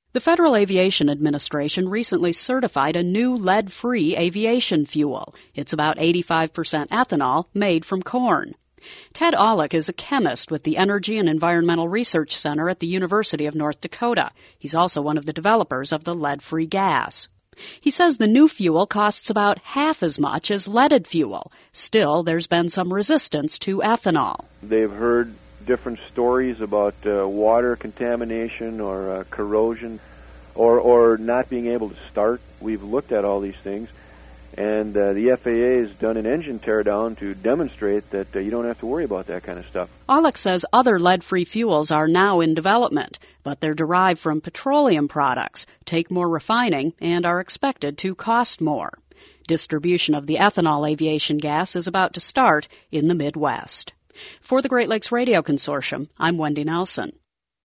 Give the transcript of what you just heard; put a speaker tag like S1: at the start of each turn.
S1: The Federal Aviation Administration recently certified a new lead-free aviation fuel. It's about 85% ethanol made from corn. Ted Aulich is a chemist with the Energy and Environmental Research Center at the University of North Dakota. He's also one of the developers of the lead-free gas. He says the new fuel costs about half as much as leaded fuel. Still, there's been some resistance to ethanol.
S2: They've heard different stories about water contamination or corrosion or not being able to start. We've looked at all these things, and the FAA has done an engine teardown to demonstrate that you don't have to worry about that kind of stuff.
S1: Aulich says other lead-free fuels are now in development, but they're derived from petroleum products, take more refining, and are expected to cost more. Distribution of the ethanol aviation gas is about to start in the Midwest. For the Great Lakes Radio Consortium, I'm Wendy Nelson.